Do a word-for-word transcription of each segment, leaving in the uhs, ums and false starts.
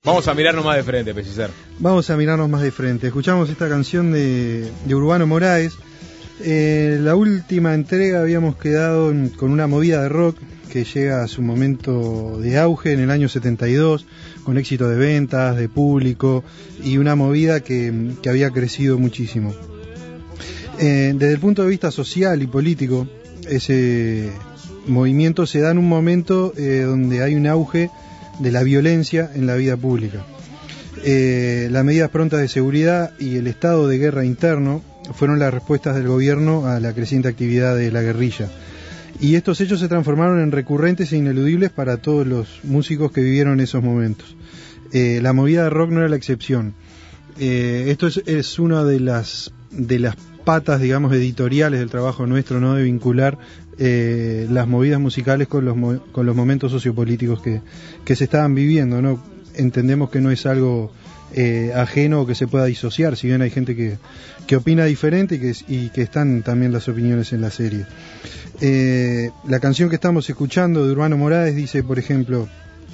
Vamos a mirarnos más de frente, Pellicer. Vamos a mirarnos más de frente. Escuchamos esta canción de, de Urbano Moraes. Eh, la última entrega habíamos quedado en, con una movida de rock que llega a su momento de auge en el año setenta y dos, con éxito de ventas, de público, y una movida que, que había crecido muchísimo. Eh, desde el punto de vista social y político, ese movimiento se da en un momento eh, donde hay un auge de la violencia en la vida pública. Eh, las medidas prontas de seguridad y el estado de guerra interno fueron las respuestas del gobierno a la creciente actividad de la guerrilla. Y estos hechos se transformaron en recurrentes e ineludibles para todos los músicos que vivieron esos momentos. Eh, la movida de rock no era la excepción. Eh, esto es, es una de las, de las patas, digamos, editoriales del trabajo nuestro, ¿no? De vincular eh, las movidas musicales con los, con los momentos sociopolíticos que, que se estaban viviendo, ¿no? Entendemos que no es algo eh, ajeno o que se pueda disociar, si bien hay gente que, que opina diferente y que, y que están también las opiniones en la serie. Eh, la canción que estamos escuchando de Urbano Moraes dice, por ejemplo: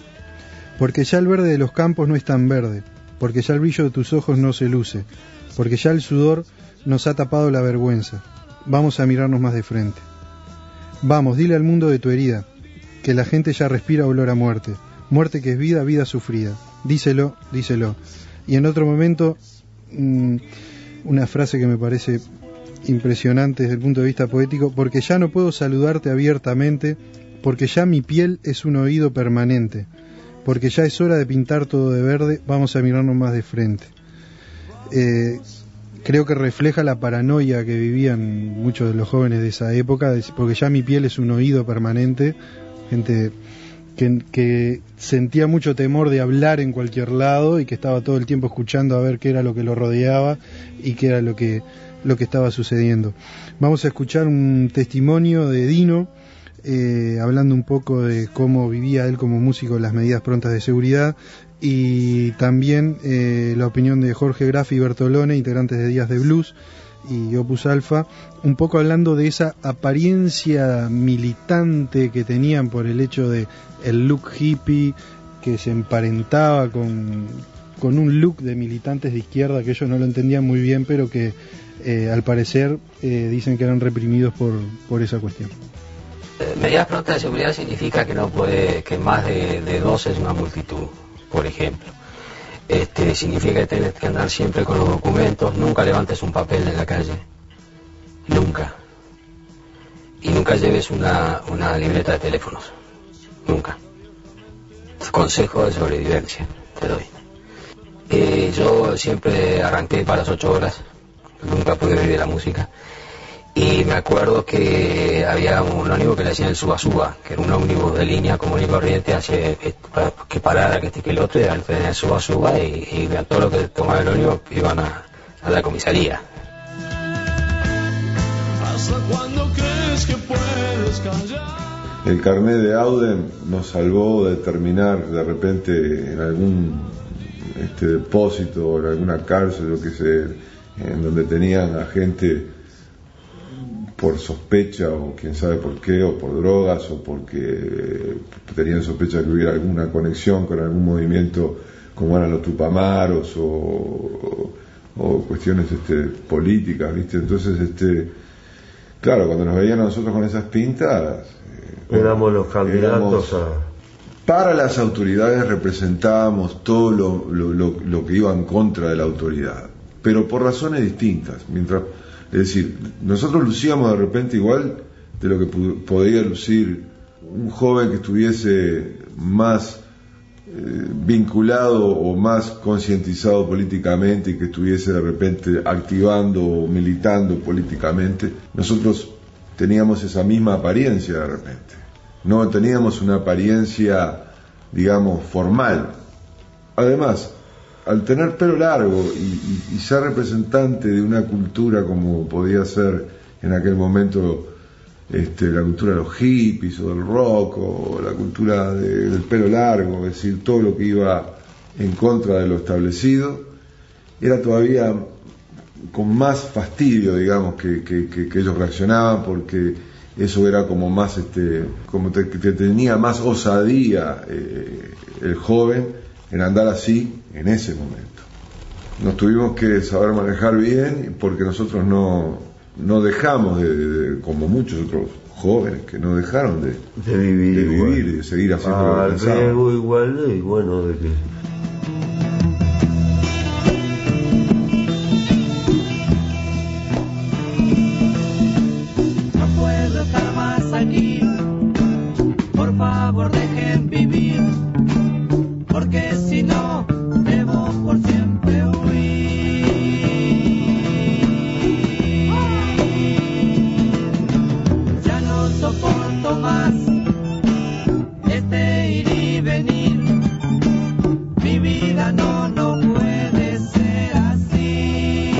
porque ya el verde de los campos no es tan verde, porque ya el brillo de tus ojos no se luce, porque ya el sudor nos ha tapado la vergüenza. Vamos a mirarnos más de frente. Vamos, dile al mundo de tu herida, que la gente ya respira olor a muerte, muerte que es vida, vida sufrida. Díselo, díselo. Y en otro momento, mmm, una frase que me parece impresionante desde el punto de vista poético: porque ya no puedo saludarte abiertamente, porque ya mi piel es un oído permanente, porque ya es hora de pintar todo de verde, vamos a mirarnos más de frente. Eh, creo que refleja la paranoia que vivían muchos de los jóvenes de esa época, porque ya mi piel es un oído permanente, gente que, que sentía mucho temor de hablar en cualquier lado y que estaba todo el tiempo escuchando a ver qué era lo que lo rodeaba y qué era lo que, lo que estaba sucediendo. Vamos a escuchar un testimonio de Dino, eh, hablando un poco de cómo vivía él como músico las medidas prontas de seguridad, y también eh, la opinión de Jorge Graf y Bertolone, integrantes de Días de Blues y Opus Alfa, un poco hablando de esa apariencia militante que tenían por el hecho de el look hippie que se emparentaba con, con un look de militantes de izquierda que ellos no lo entendían muy bien, pero que eh, al parecer eh, dicen que eran reprimidos por, por esa cuestión. Medidas prontas de seguridad significa que no puede, que más de, de dos es una multitud, por ejemplo. Este, significa que tienes que andar siempre con los documentos, nunca levantes un papel en la calle, nunca. Y nunca lleves una, una libreta de teléfonos, nunca. Consejo de sobrevivencia, te doy. Eh, yo siempre arranqué para las ocho horas, nunca pude vivir de la música. Y me acuerdo que había un ómnibus que le decían el suba suba, que era un ómnibus de línea común y corriente, hace que parara que este que el otro, y al tener el suba suba, y, y a todo lo que tomaba el ómnibus iban a, a la comisaría. ¿Hasta cuándo crees que puedes callar? El carnet de Auden nos salvó de terminar de repente en algún este, depósito o en alguna cárcel, yo qué sé, en donde tenían a gente por sospecha o quién sabe por qué, o por drogas, o porque tenían sospecha de que hubiera alguna conexión con algún movimiento como eran los Tupamaros o, o, o cuestiones este, políticas, ¿viste? Entonces, este, claro, cuando nos veían a nosotros con esas pintas, eh, éramos los candidatos éramos, a... Para las autoridades representábamos todo lo, lo, lo, lo que iba en contra de la autoridad, pero por razones distintas. Mientras Es decir, nosotros lucíamos de repente igual de lo que podía lucir un joven que estuviese más eh, vinculado o más concientizado políticamente y que estuviese de repente activando o militando políticamente. Nosotros teníamos esa misma apariencia de repente. No teníamos una apariencia, digamos, formal. Además, al tener pelo largo y, y, y ser representante de una cultura como podía ser en aquel momento este, la cultura de los hippies o del rock o la cultura de, del pelo largo, es decir, todo lo que iba en contra de lo establecido, era todavía con más fastidio, digamos, que, que, que, que ellos reaccionaban, porque eso era como más, este, como te, que tenía más osadía eh, el joven en andar así en ese momento. Nos tuvimos que saber manejar bien porque nosotros no, no dejamos, de, de, como muchos otros jóvenes que no dejaron de, de vivir, de, vivir y de seguir haciendo ah, lo que pensaban. riesgo igual, y bueno, de que... No puedo estar más aquí, por favor dejen vivir, porque si no, debo por siempre huir. Ya no soporto más este ir y venir, mi vida no, no puede ser así.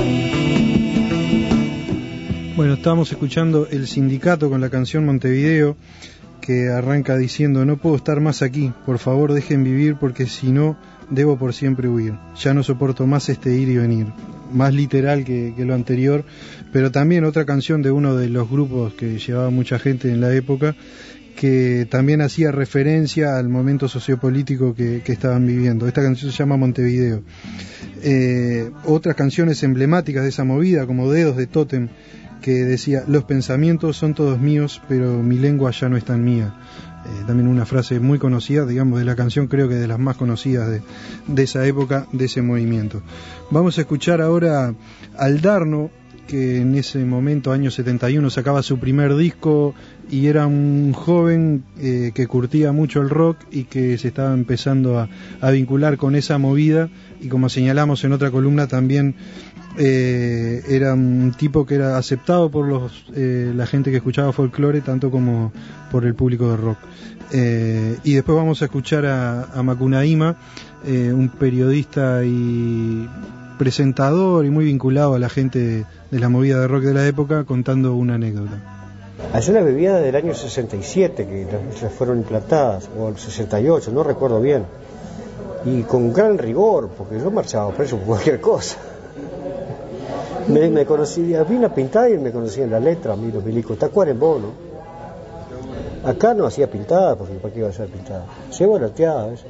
Bueno, estábamos escuchando El Sindicato con la canción Montevideo, que arranca diciendo: no puedo estar más aquí, por favor dejen vivir, porque si no, debo por siempre huir. Ya no soporto más este ir y venir. Más literal que, que lo anterior, pero también otra canción de uno de los grupos que llevaba mucha gente en la época, que también hacía referencia al momento sociopolítico que, que estaban viviendo. Esta canción se llama Montevideo. Eh, otras canciones emblemáticas de esa movida, como Dedos de Tótem, que decía: los pensamientos son todos míos, pero mi lengua ya no es tan mía. Eh, también una frase muy conocida, digamos, de la canción, creo que de las más conocidas de, de esa época, de ese movimiento. Vamos a escuchar ahora al Darno, que en ese momento, año setenta y uno, sacaba su primer disco y era un joven eh, que curtía mucho el rock y que se estaba empezando a, a vincular con esa movida, y como señalamos en otra columna también, eh, era un tipo que era aceptado por los eh, la gente que escuchaba folclore, tanto como por el público de rock. Eh, y después vamos a escuchar a, a Macunaíma, eh, un periodista y presentador y muy vinculado a la gente de, de la movida de rock de la época, contando una anécdota. Allá la bebida del año sesenta y siete, que las fueron implantadas, o el sesenta y ocho, no recuerdo bien, y con gran rigor, porque yo marchaba preso por cualquier cosa. Me, me conocía, vi una pintada y me conocían la letra, a mí los milicos, Tacuarembó, ¿no? Acá no hacía pintada, porque ¿para qué iba a ser pintada? Se volateaba eso.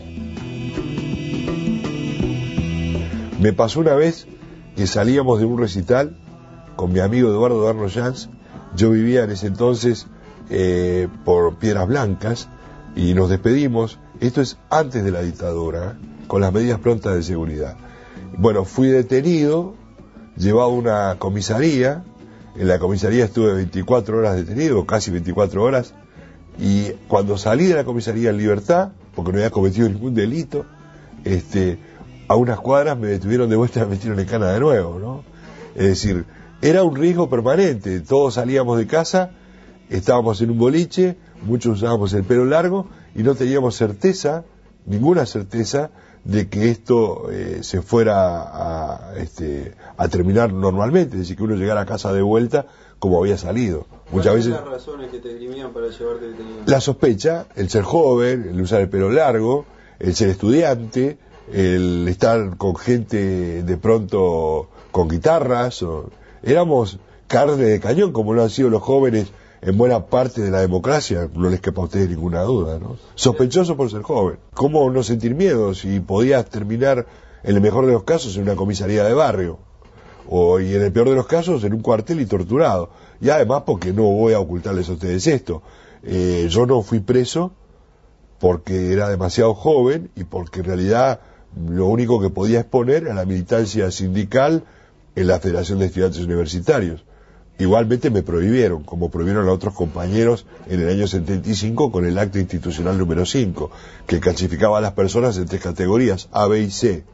Me pasó una vez que salíamos de un recital con mi amigo Eduardo Darno Jans. Yo vivía en ese entonces eh, por Piedras Blancas y nos despedimos. Esto es antes de la dictadura, con las medidas prontas de seguridad. Bueno, fui detenido, llevado a una comisaría. En la comisaría estuve veinticuatro horas detenido, casi veinticuatro horas. Y cuando salí de la comisaría en libertad, porque no había cometido ningún delito, este... a unas cuadras me detuvieron de vuelta y me metieron en cana de nuevo, ¿no? Es decir, era un riesgo permanente. Todos salíamos de casa, estábamos en un boliche, muchos usábamos el pelo largo y no teníamos certeza, ninguna certeza, de que esto eh, se fuera a, este, a terminar normalmente, es decir, que uno llegara a casa de vuelta como había salido. Muchas veces. ¿Cuáles son las razones que te dirimían para llevarte detenido? La sospecha, el ser joven, el usar el pelo largo, el ser estudiante, el estar con gente de pronto con guitarras. O... éramos carne de cañón, como lo han sido los jóvenes en buena parte de la democracia, no les quepa a ustedes ninguna duda, ¿no? Sospechoso por ser joven. ¿Cómo no sentir miedo si podías terminar, en el mejor de los casos, en una comisaría de barrio? O, y en el peor de los casos, en un cuartel y torturado. Y además, porque no voy a ocultarles a ustedes esto, eh, yo no fui preso porque era demasiado joven y porque en realidad lo único que podía exponer era la militancia sindical en la Federación de Estudiantes Universitarios. Igualmente me prohibieron, como prohibieron a otros compañeros en el año setenta y cinco con el acta institucional número cinco, que clasificaba a las personas en tres categorías, A, B y C.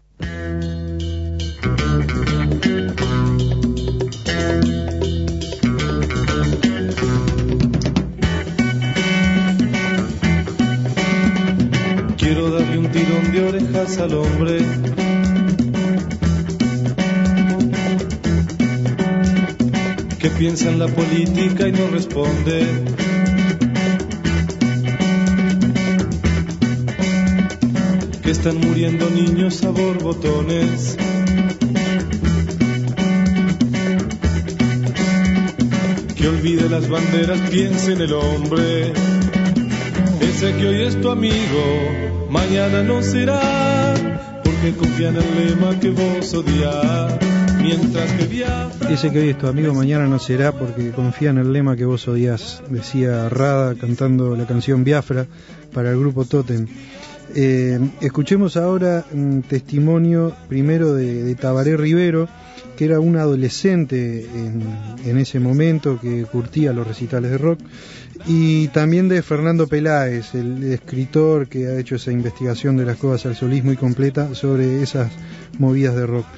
Quiero darle un tirón de orejas al hombre que piensa en la política y no responde. Que están muriendo niños a borbotones. Que olvide las banderas, piense en el hombre Ese que hoy es tu amigo, mañana no será, porque confía en el lema que vos odiás. Mientras que Biafra... Ese que hoy es tu amigo, mañana no será, porque confía en el lema que vos odias, decía Rada cantando la canción Biafra para el grupo Totem. Eh, escuchemos ahora un testimonio primero de, de Tabaré Rivero, que era un adolescente en, en ese momento que curtía los recitales de rock, y también de Fernando Peláez, el escritor que ha hecho esa investigación de las cosas al solís muy completa sobre esas movidas de rock.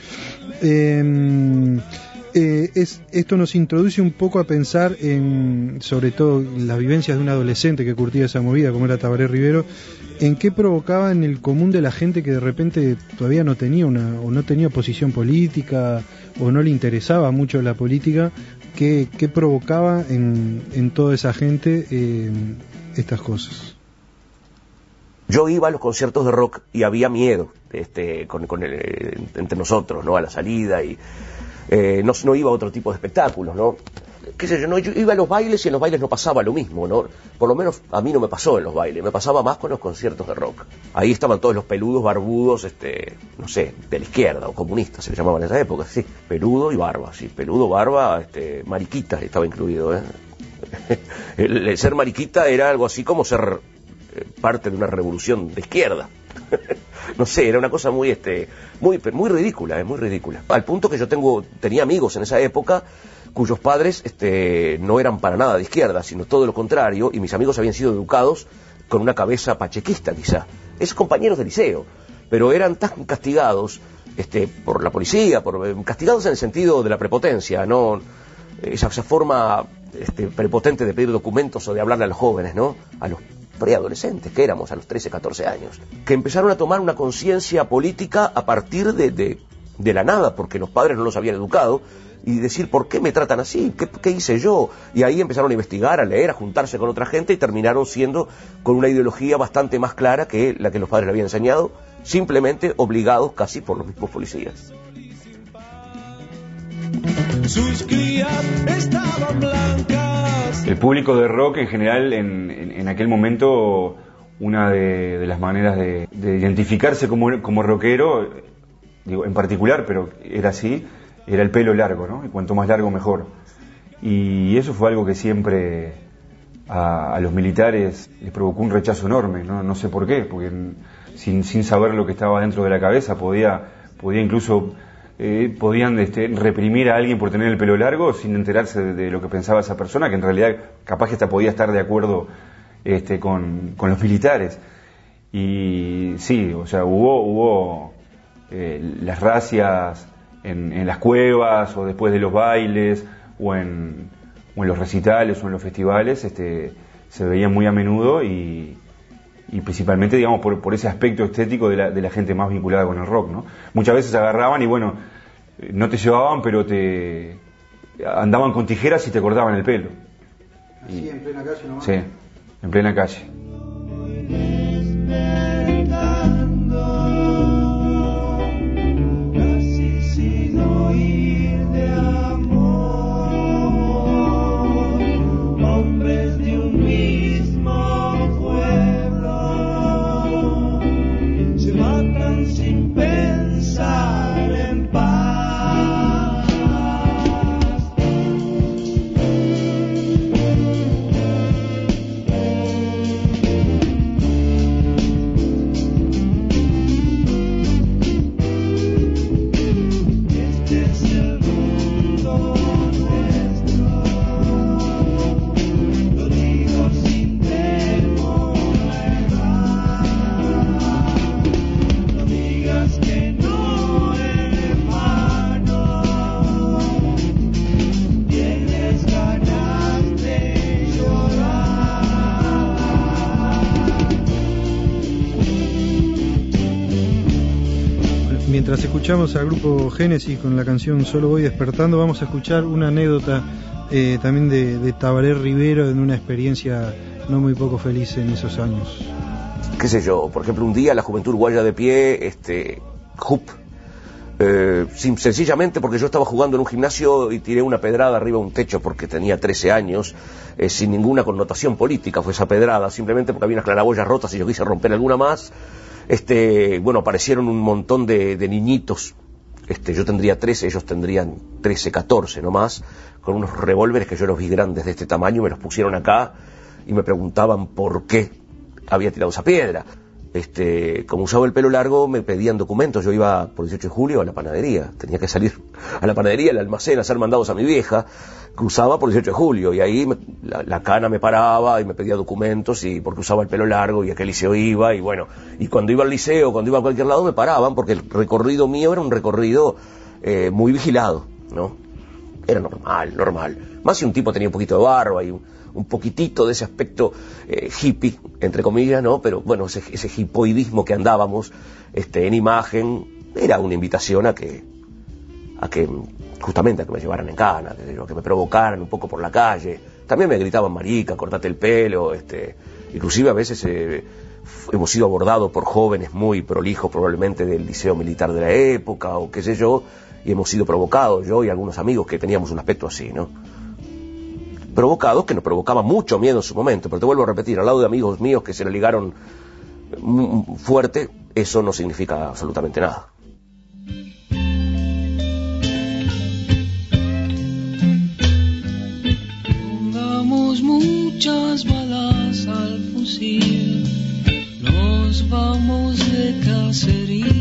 Eh, eh, es, esto nos introduce un poco a pensar en, sobre todo, las vivencias de un adolescente que curtía esa movida, como era Tabaré Rivero, en qué provocaba en el común de la gente que de repente todavía no tenía una, o no tenía posición política, o no le interesaba mucho la política, qué, qué provocaba en, en toda esa gente eh, estas cosas. Yo iba a los conciertos de rock y había miedo este, con, con el, entre nosotros, ¿no? A la salida, y eh, no, no iba a otro tipo de espectáculos, ¿no? Qué sé yo, no, yo iba a los bailes y en los bailes no pasaba lo mismo, ¿no? Por lo menos a mí no me pasó en los bailes, me pasaba más con los conciertos de rock. Ahí estaban todos los peludos, barbudos, este, no sé, de la izquierda o comunistas se les llamaban en esa época, sí, peludo y barba, sí, peludo, barba, este, mariquita estaba incluido, ¿eh? el, el ser mariquita era algo así como ser parte de una revolución de izquierda. No sé, era una cosa muy este muy muy ridícula, eh, muy ridícula. Al punto que yo tengo tenía amigos en esa época cuyos padres este no eran para nada de izquierda, sino todo lo contrario, y mis amigos habían sido educados con una cabeza pachequista quizá. Esos compañeros de liceo, pero eran tan castigados este por la policía, por castigados en el sentido de la prepotencia, no esa, esa forma este, prepotente de pedir documentos o de hablarle a los jóvenes, ¿no? A los preadolescentes que éramos a los trece, catorce años, que empezaron a tomar una conciencia política a partir de, de, de la nada, porque los padres no los habían educado, y decir, ¿por qué me tratan así? ¿Qué, qué hice yo? Y ahí empezaron a investigar, a leer, a juntarse con otra gente, y terminaron siendo con una ideología bastante más clara que la que los padres le habían enseñado, simplemente obligados casi por los mismos policías. Sus crías estaban blancas. El público de rock en general, en, en, en aquel momento, una de, de las maneras de, de identificarse como, como rockero, digo, en particular, pero era así, era el pelo largo, ¿no? Y cuanto más largo, mejor. Y eso fue algo que siempre a, a los militares les provocó un rechazo enorme, ¿no? No sé por qué, porque sin, sin saber lo que estaba dentro de la cabeza, podía, podía incluso... Eh, podían este, reprimir a alguien por tener el pelo largo sin enterarse de, de lo que pensaba esa persona, que en realidad capaz que hasta podía estar de acuerdo este, con, con los militares. Y sí, o sea, hubo, hubo eh, las racias en, en las cuevas, o después de los bailes, o en, o en los recitales, o en los festivales, este, se veían muy a menudo, y, y principalmente, digamos, por, por ese aspecto estético de la, de la gente más vinculada con el rock, ¿no? Muchas veces agarraban y, bueno, no te llevaban, pero te andaban con tijeras y te cortaban el pelo. ¿Así en plena calle nomás? Sí, en plena calle. Casi sin oír de amor, hombres de un mismo pueblo se matan sin pensar en paz. Mientras escuchamos al grupo Génesis con la canción Solo voy despertando, vamos a escuchar una anécdota eh, también de, de Tabaré Rivero en una experiencia no muy poco feliz en esos años. Qué sé yo, por ejemplo, un día la Juventud Uruguaya de Pie, este, J U P, Eh, sin, sencillamente porque yo estaba jugando en un gimnasio y tiré una pedrada arriba de un techo porque tenía trece años, eh, sin ninguna connotación política fue esa pedrada, simplemente porque había unas claraboyas rotas y yo quise romper alguna más. Este, bueno, aparecieron un montón de, de niñitos, este, yo tendría trece, ellos tendrían trece, catorce nomás, con unos revólveres que yo los vi grandes de este tamaño, me los pusieron acá y me preguntaban por qué había tirado esa piedra. Este, como usaba el pelo largo, me pedían documentos. Yo iba por dieciocho de julio a la panadería, tenía que salir a la panadería, al almacén, a hacer mandados a mi vieja. Cruzaba por dieciocho de julio y ahí me, la, la cana me paraba y me pedía documentos, y porque usaba el pelo largo y a qué liceo iba, y bueno, y cuando iba al liceo, cuando iba a cualquier lado me paraban porque el recorrido mío era un recorrido eh, muy vigilado, ¿no? Era normal, normal. Más si un tipo tenía un poquito de barba y un, un poquitito de ese aspecto eh, hippie, entre comillas, ¿no? Pero bueno, ese, ese hipoidismo que andábamos este, en imagen era una invitación a que, a que justamente a que me llevaran en cana, que, que me provocaran un poco por la calle. También me gritaban marica, cortate el pelo, este, inclusive a veces eh, hemos sido abordados por jóvenes muy prolijos, probablemente del liceo militar de la época o qué sé yo, y hemos sido provocados, yo y algunos amigos que teníamos un aspecto así, ¿no? Provocados, que nos provocaba mucho miedo en su momento, pero te vuelvo a repetir, al lado de amigos míos que se le ligaron fuerte, eso no significa absolutamente nada. Pongamos muchas balas al fusil, nos vamos de cacería.